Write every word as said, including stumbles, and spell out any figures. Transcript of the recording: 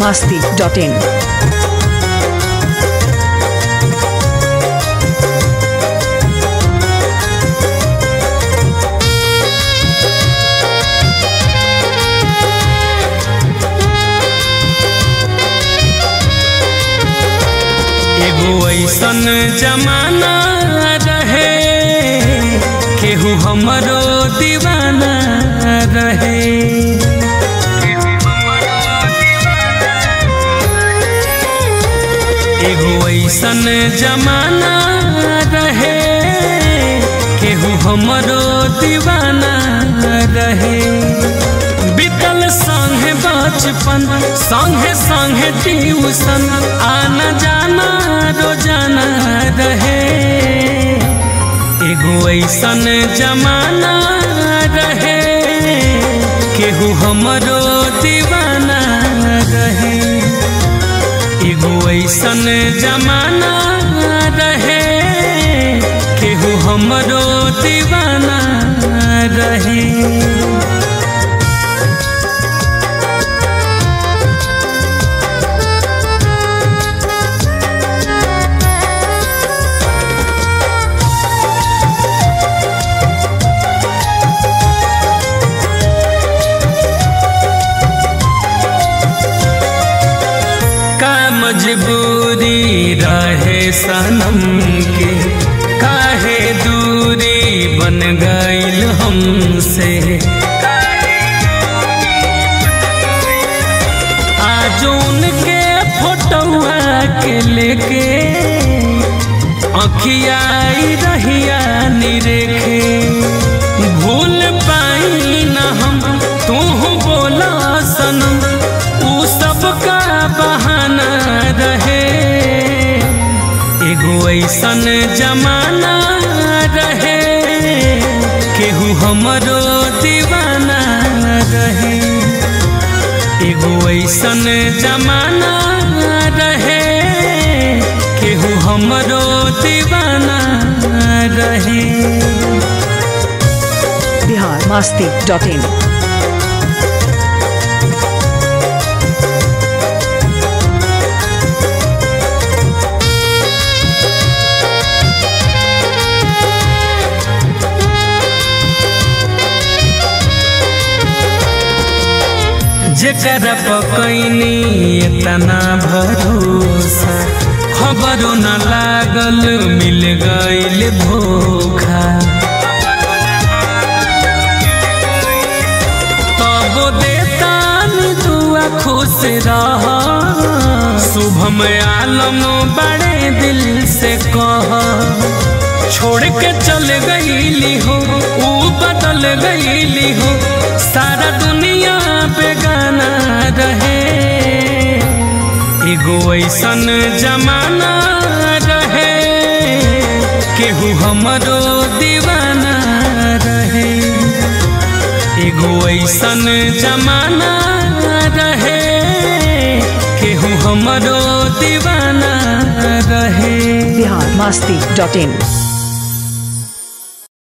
masti dot in. एगो ऐसन जमाना रहे केहू हमरो दीवाना रहे। एगो ऐसन जमाना रहे केहू हमरो दीवाना रहे। बीतल संगे बचपन संगे संगे ट्यूशन आना जाना रोजाना रहे। एगो ऐसन जमाना रहे केहू हमरो दीवाना रहे। एगो ऐसन जमाना रहे केहू हमरो दीवाना रहे। मजबूरी रहे सनम के काहे दूरी बन गईल हमसे। आज उनके फोटोआ के लेके अखियाई रहिया निरेखे। भूल पाई न हम तू बोला सनम ऊ सबका बहाना रहे। एगो ऐसन जमाना रहे केहू हमरो दीवाना रहे। एगो ऐसन जमाना रहे केहू हमरो दीवाना रहे। Bihar masti dot in. जेकरा पकैनी इतना भरोसा खबरो न लागल मिल गईल धोखा। तब देतान दुआ खुश रह शुभम आलम बड़े दिल से कह। छोड़ के चल गईली हो ऊ बदल गईली हो सारा दुनिया बेगाना रहे। एगो ऐसन जमाना रहे केहू हमरो दीवाना रहे। एगो ऐसन जमाना रहे केहू हमरो दीवाना रहे। Bihar masti dot in.